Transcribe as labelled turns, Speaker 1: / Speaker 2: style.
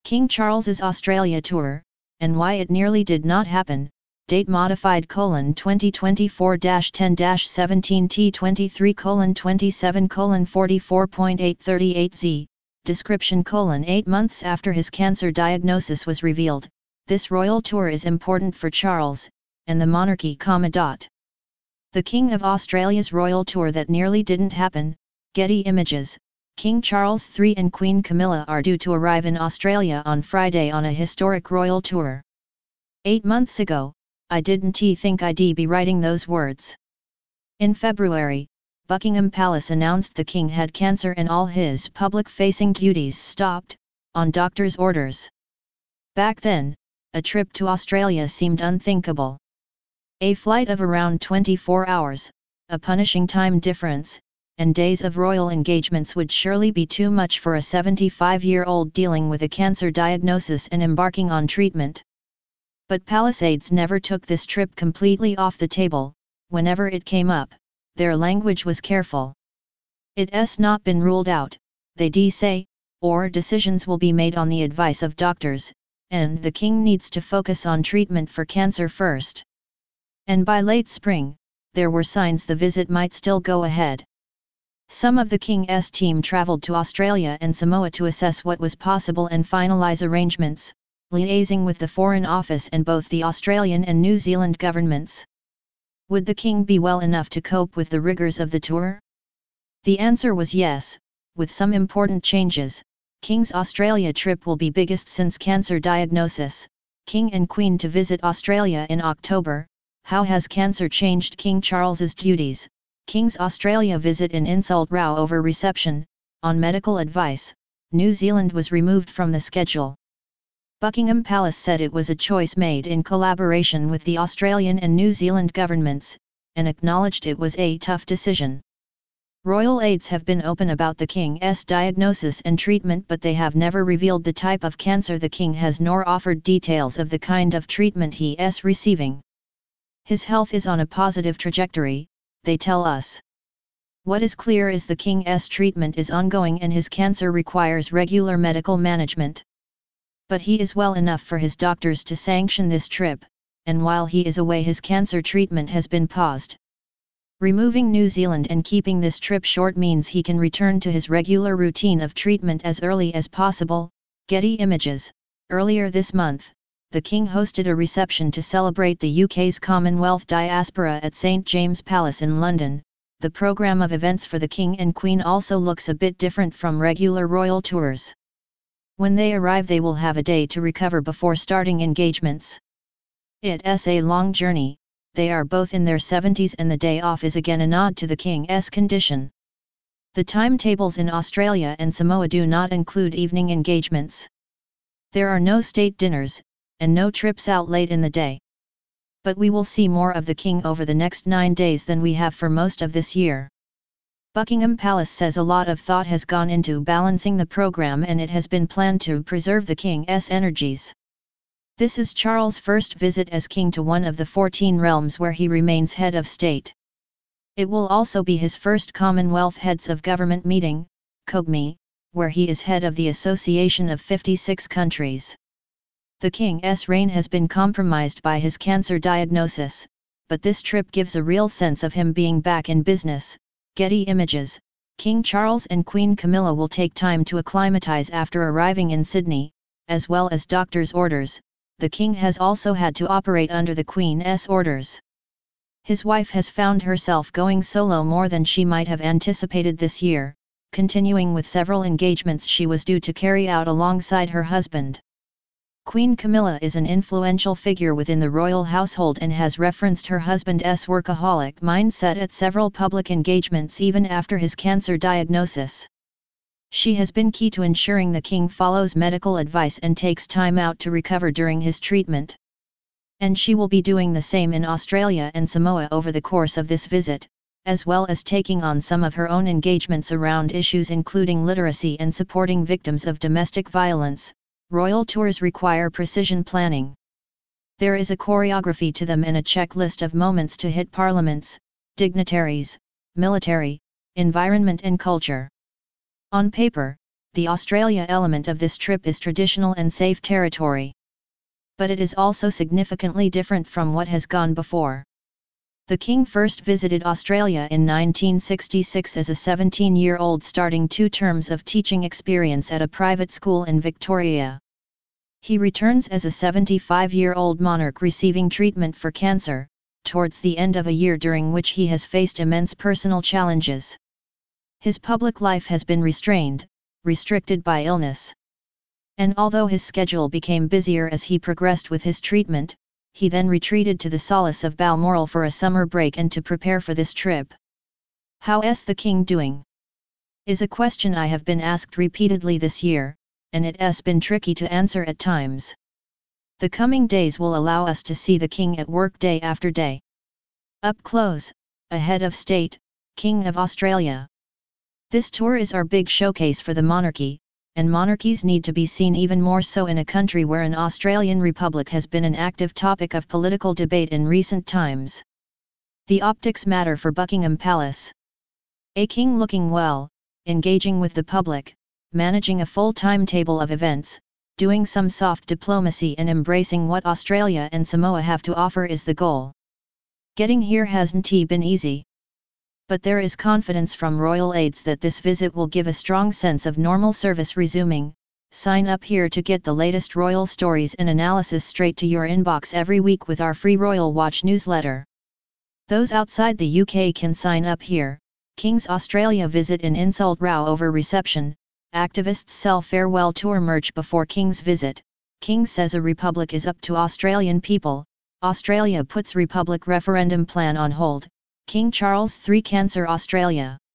Speaker 1: King Charles's Australia tour, and why it nearly did not happen. Date modified: 2024-10-17 T23:27:44.838Z. Description: 8 months after his cancer diagnosis was revealed, this royal tour is important for Charles and the monarchy, The King of Australia's royal tour that nearly didn't happen. Getty Images. King Charles III and Queen Camilla are due to arrive in Australia on Friday on a historic royal tour. 8 months ago, I didn't think I'd be writing those words. In February, Buckingham Palace announced the King had cancer and all his public-facing duties stopped, on doctor's orders. Back then, a trip to Australia seemed unthinkable. A flight of around 24 hours, a punishing time difference, and days of royal engagements would surely be too much for a 75-year-old dealing with a cancer diagnosis and embarking on treatment. But palace aides never took this trip completely off the table. Whenever it came up, their language was careful. It's not been ruled out, they say, or decisions will be made on the advice of doctors, and the King needs to focus on treatment for cancer first. And by late spring, there were signs the visit might still go ahead. Some of the King's team travelled to Australia and Samoa to assess what was possible and finalise arrangements, liaising with the Foreign Office and both the Australian and New Zealand governments. Would the King be well enough to cope with the rigours of the tour? The answer was yes, with some important changes. King's Australia trip will be biggest since cancer diagnosis. King and Queen to visit Australia in October. How has cancer changed King Charles's duties? King's Australia visit in insult row over reception. On medical advice, New Zealand was removed from the schedule. Buckingham Palace said it was a choice made in collaboration with the Australian and New Zealand governments, and acknowledged it was a tough decision. Royal aides have been open about the King's diagnosis and treatment, but they have never revealed the type of cancer the King has nor offered details of the kind of treatment he is receiving. His health is on a positive trajectory, they tell us. What is clear is the King's treatment is ongoing and his cancer requires regular medical management. But he is well enough for his doctors to sanction this trip, and while he is away his cancer treatment has been paused. Removing New Zealand and keeping this trip short means he can return to his regular routine of treatment as early as possible. Getty Images. Earlier this month, the King hosted a reception to celebrate the UK's Commonwealth diaspora at St James Palace in London. The programme of events for the King and Queen also looks a bit different from regular royal tours. When they arrive they will have a day to recover before starting engagements. It's a long journey, they are both in their 70s and the day off is again a nod to the King's condition. The timetables in Australia and Samoa do not include evening engagements. There are no state dinners, and no trips out late in the day. But we will see more of the King over the next 9 days than we have for most of this year. Buckingham Palace says a lot of thought has gone into balancing the programme and it has been planned to preserve the King's energies. This is Charles' first visit as King to one of the 14 realms where he remains head of state. It will also be his first Commonwealth Heads of Government meeting, COGME, where he is head of the Association of 56 countries. The King's reign has been compromised by his cancer diagnosis, but this trip gives a real sense of him being back in business. Getty Images. King Charles and Queen Camilla will take time to acclimatise after arriving in Sydney, as well as doctor's orders. The King has also had to operate under the Queen's orders. His wife has found herself going solo more than she might have anticipated this year, continuing with several engagements she was due to carry out alongside her husband. Queen Camilla is an influential figure within the royal household and has referenced her husband's workaholic mindset at several public engagements even after his cancer diagnosis. She has been key to ensuring the King follows medical advice and takes time out to recover during his treatment. And she will be doing the same in Australia and Samoa over the course of this visit, as well as taking on some of her own engagements around issues including literacy and supporting victims of domestic violence. Royal tours require precision planning. There is a choreography to them and a checklist of moments to hit parliaments, dignitaries, military, environment and culture. On paper, the Australia element of this trip is traditional and safe territory. But it is also significantly different from what has gone before. The King first visited Australia in 1966 as a 17-year-old, starting 2 terms of teaching experience at a private school in Victoria. He returns as a 75-year-old monarch receiving treatment for cancer, towards the end of a year during which he has faced immense personal challenges. His public life has been restricted by illness. And although his schedule became busier as he progressed with his treatment, he then retreated to the solace of Balmoral for a summer break and to prepare for this trip. How's the King doing? Is a question I have been asked repeatedly this year, and it's been tricky to answer at times. The coming days will allow us to see the King at work day after day. Up close, a head of state, King of Australia. This tour is our big showcase for the monarchy, and monarchies need to be seen even more so in a country where an Australian republic has been an active topic of political debate in recent times. The optics matter for Buckingham Palace. A king looking well, engaging with the public, managing a full timetable of events, doing some soft diplomacy and embracing what Australia and Samoa have to offer is the goal. Getting here hasn't been easy. But there is confidence from royal aides that this visit will give a strong sense of normal service resuming. Sign up here to get the latest royal stories and analysis straight to your inbox every week with our free Royal Watch newsletter. Those outside the UK can sign up here. King's Australia visit in insult row over reception. Activists sell farewell tour merch before King's visit. King says a republic is up to Australian people. Australia puts republic referendum plan on hold. King Charles III Cancer Australia.